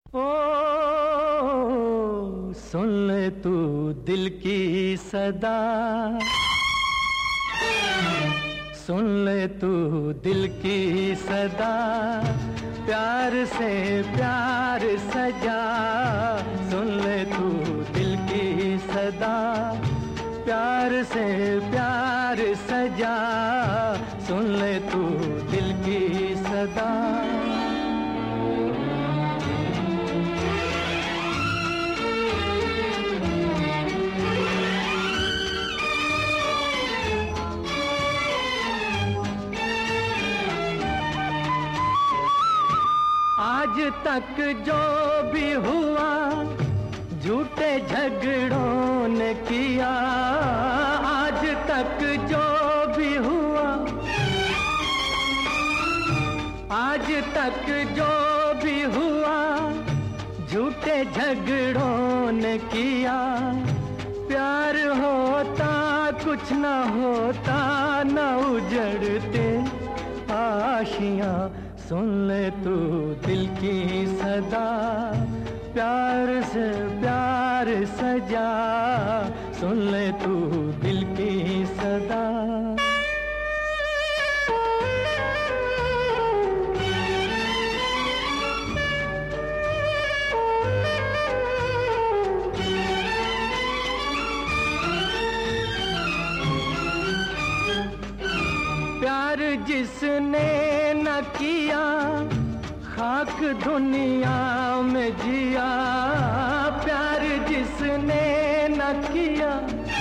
ओ सुन ले तू दिल की सदा, सुन ले तू दिल की सदा, प्यार से प्यार सजा। सुन ले तू दिल की सदा, प्यार से प्यार सजा। सुन ले तू दिल की सदा। आज तक जो भी हुआ झूठे झगड़ों ने किया। आज तक जो भी हुआ, आज तक जो भी हुआ झूठे झगड़ों ने किया। प्यार होता कुछ न होता, न उजड़ते आशियां। सुन ले तू दिल की सदा, प्यार से प्यार सजा। सुन ले तू दिल की सदा। प्यार जिसने न किया, खाक दुनिया में जिया। प्यार जिसने न किया,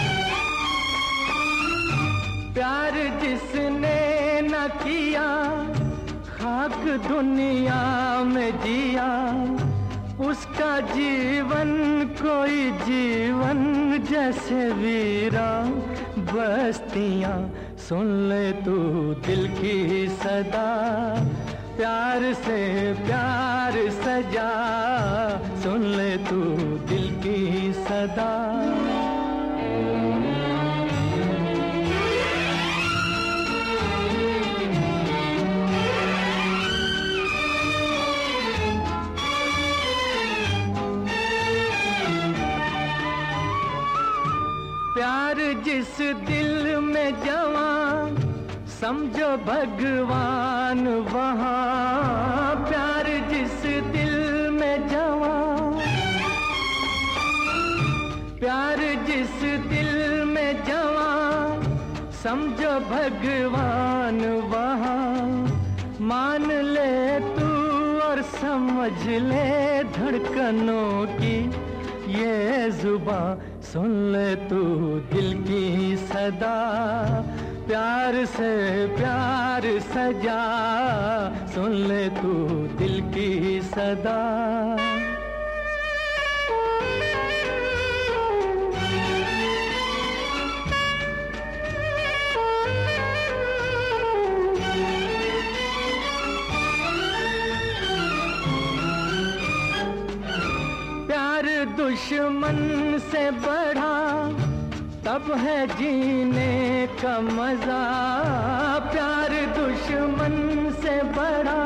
प्यार जिसने न किया, खाक दुनिया में जिया। उसका जीवन कोई जीवन जैसे वीरा बस्तियां। सुन ले तू दिल की सदा, प्यार से प्यार सजा। सुन ले तू दिल की सदा। प्यार जिस दिल में जवां, समझो भगवान वहाँ। प्यार जिस दिल में जवां, प्यार जिस दिल में जवां, समझो भगवान वहाँ। मान ले तू और समझ ले धड़कनों की ये जुबां। सुन ले तू दिल की सदा, प्यार से प्यार सजा। सुन ले तू दिल की सदा। प्यार दुश्मन से बढ़ा तब है जीने का मजा। प्यार दुश्मन से बढ़ा,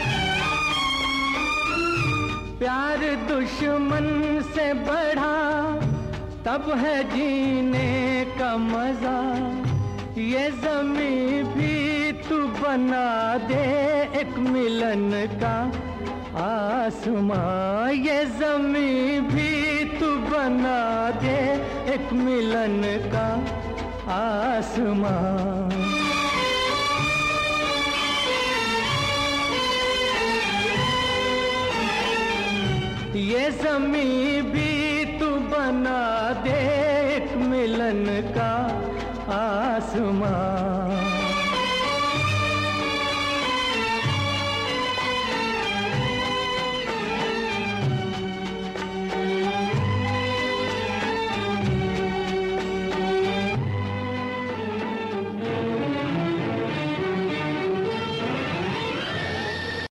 प्यार दुश्मन से बढ़ा तब है जीने का मजा। ये ज़मीं भी तू बना दे एक मिलन का आसमां। ये ज़मीं भी तू बना दे एक मिलन का आसमां। ये ज़मीं भी तू बना दे एक मिलन का आसमां।